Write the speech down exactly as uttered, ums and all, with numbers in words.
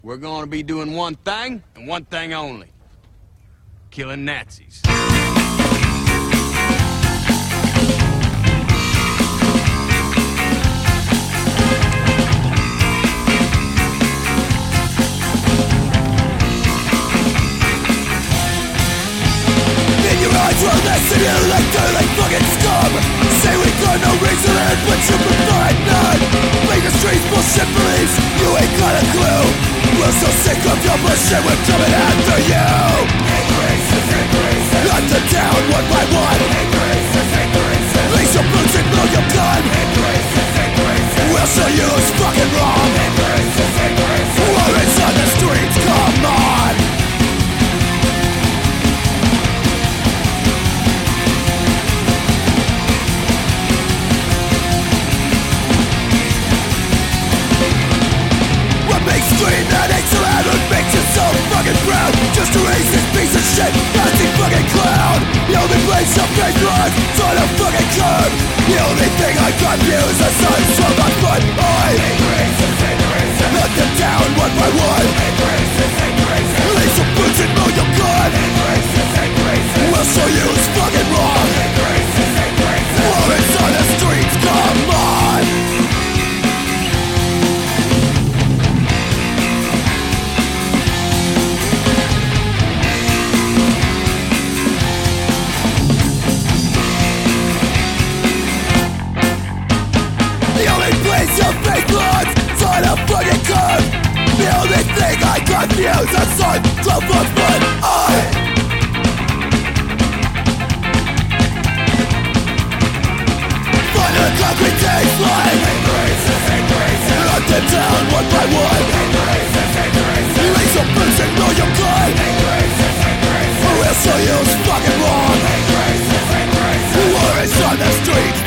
We're gonna be doing one thing, and one thing only. Killing Nazis. Well, next to you like dirty fucking scum. Say we got no reason in, but you provide none. Make the streets bullshit beliefs, you ain't got a clue. We're so sick of your bullshit, we're coming after you. Increases, increases. Hunted down one by one. Increases, increases. Lace your boots and blow your gun. Increases, increases. We'll show you who's fucking wrong. Increases, increases. War is on the streets, come on. Scream that ain't so loud, what makes you so fucking proud? Just to raise this piece of shit, Nazi fucking clown. The only place I've made blood, it's on a fucking curb. The only thing I confuse is sons from my front eye. Increases, increases. Knock them down one by one. Increases, increases. Lace your boots and mow your gun. Increases, increases. We'll show you who's fucking wrong. Increases, increases. War is on the streets, come on. Your fake blood, on a fucking curve. The only thing I confuse is son of a blood eye. Find a concrete taste line. Increases, increases. Knock them down one by one. Increases, increases. Lace your boots and blow your gun. Increases, increases. We'll show you who's fucking wrong. Increases, increases. War is on the streets.